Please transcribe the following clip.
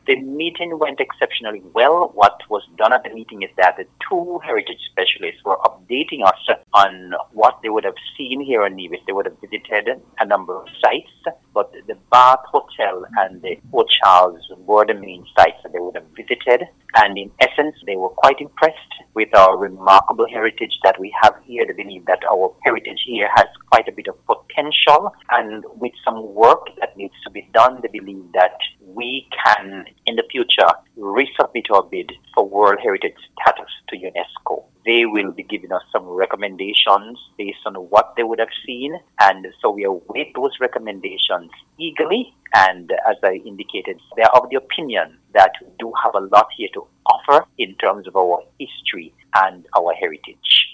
The meeting went exceptionally well. What was done at the meeting is that the two heritage specialists were updating us on what they would have seen here on Nevis. They would have visited a number of sites, but the Bath Hotel and the Port Charles were the main sites that they would have visited. And in essence, they were quite impressed with our remarkable heritage that we have here. They believe that our heritage here has quite a bit of potential, and with some work that needs to be done, they believe that we can, in the future, resubmit our bid for World Heritage status to UNESCO. They will be giving us some recommendations based on what they would have seen, and so we await those recommendations eagerly. And as I indicated, they are of the opinion that we do have a lot here to offer in terms of our history and our heritage.